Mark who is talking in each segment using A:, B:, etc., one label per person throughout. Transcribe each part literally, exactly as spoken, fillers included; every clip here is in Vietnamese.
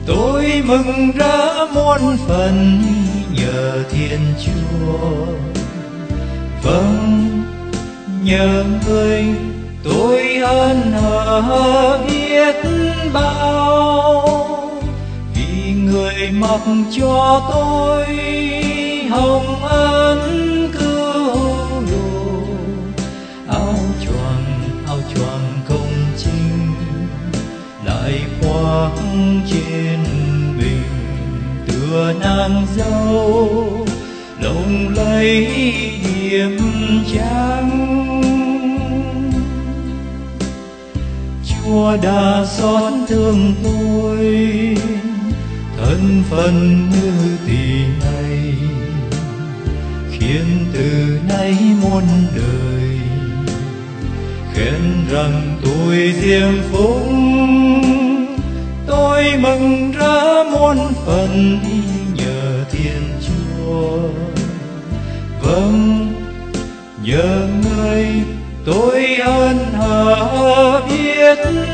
A: tôi mừng rỡ muôn phần nhờ Thiên Chúa. Vâng, nhờ người tôi ơn hờ biết bao, vì người mặc cho tôi hồng ân cứu độ. Áo choàng áo choàng công chính lại khoác trên mình, tựa nàng dâu lộng lẫy điểm trắng. Chúa đã xót thương tôi thân phận như tỷ này, khiến từ nay muôn đời khen rằng tôi diêm phúc. Tôi mừng rỡ muôn phần nhờ Thiên Chúa. Vâng, nhờ người tôi ơn hờ biết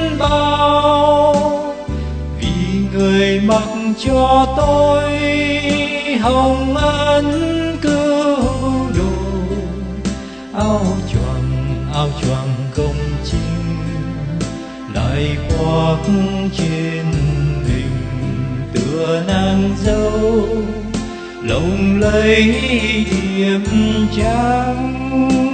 A: bao, vì người mặc cho tôi hồng ân cứu độ. Áo choàng áo choàng công chính lại khoác trên mình, tựa nàng dâu lộng lẫy điểm trắng.